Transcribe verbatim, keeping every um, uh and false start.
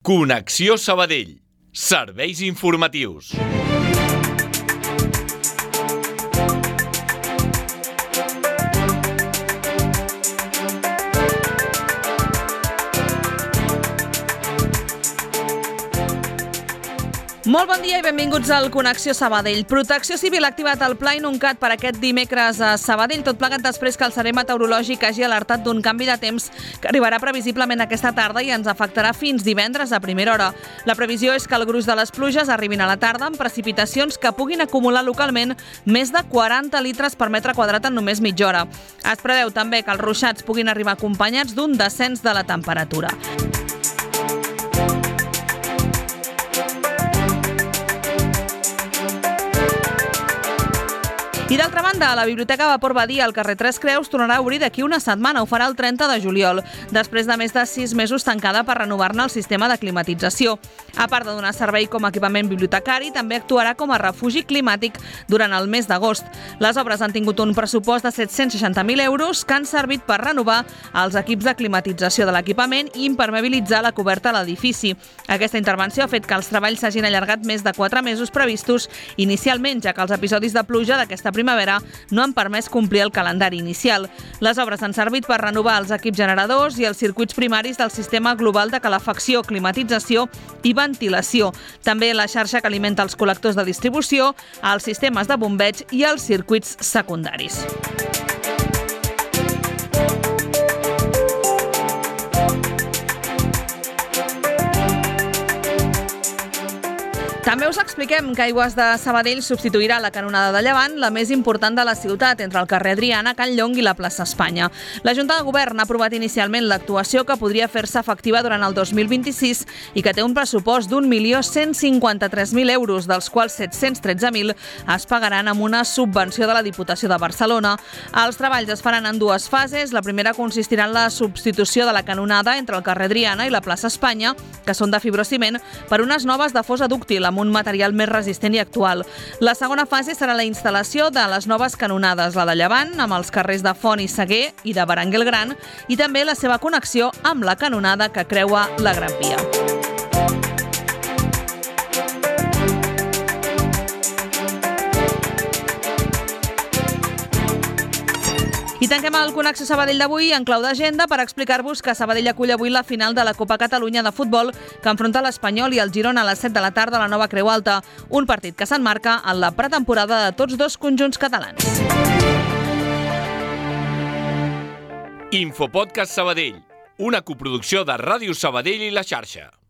Connexió Sabadell. Serveis informatius. Molt bon dia i benvinguts al Connexió Sabadell. Protecció Civil ha activat el Pla Inuncat per aquest dimecres a Sabadell, tot plegat després que el Servei Meteorològic hagi alertat d'un canvi de temps que arribarà previsiblement aquesta tarda i ens afectarà fins divendres a primera hora. La previsió és que el gruix de les pluges arribin a la tarda amb precipitacions que puguin acumular localment més de quaranta litres per metre quadrat en només mitja hora. Es preveu també que els ruixats puguin arribar acompanyats d'un descens de la temperatura. I d'altra banda, la Biblioteca Vapor Badia al carrer Tres Creus tornarà a obrir d'aquí una setmana. Ho farà el trenta de juliol, després de més de sis mesos tancada per renovar-ne el sistema de climatització. A part de donar servei com a equipament bibliotecari, també actuarà com a refugi climàtic durant el mes d'agost. Les obres han tingut un pressupost de set-cents seixanta mil euros que han servit per renovar els equips de climatització de l'equipament i impermeabilitzar la coberta a l'edifici. Aquesta intervenció ha fet que els treballs s'hagin allargat més de quatre mesos previstos inicialment, ja que els episodis de pluja d'aquesta primera primavera no han permès complir el calendari inicial. Les obres han servit per renovar els equips generadors i els circuits primaris del sistema global de calefacció, climatització i ventilació. També la xarxa que alimenta els col·lectors de distribució, els sistemes de bombeig i els circuits secundaris. També us expliquem que Aigües de Sabadell substituirà la canonada de Llevant, la més important de la ciutat, entre el carrer Adriana, Can Llong i la plaça Espanya. La Junta de Govern ha aprovat inicialment l'actuació que podria fer-se efectiva durant el dos mil vint-i-sis i que té un pressupost d'un milió cent cinquanta-tres mil euros, dels quals set-cents tretze mil es pagaran amb una subvenció de la Diputació de Barcelona. Els treballs es faran en dues fases. La primera consistirà en la substitució de la canonada entre el carrer Adriana i la plaça Espanya, que són de fibrociment, per unes noves de fosa dúctil amb un material més resistent i actual. La segona fase serà la instal·lació de les noves canonades, la de Llevant, amb els carrers de Font i Seguer i de Berenguer el Gran, i també la seva connexió amb la canonada que creua la Gran Via. I tanquem el Connexió Sabadell d'avui en clau d'agenda per explicar-vos que Sabadell acull avui la final de la Copa Catalunya de futbol que enfronta l'Espanyol i el Girona a les set de la tarda a la Nova Creu Alta, un partit que s'emmarca en la pretemporada de tots dos conjunts catalans. Infopodcast Sabadell, una coproducció de Ràdio Sabadell i La Xarxa.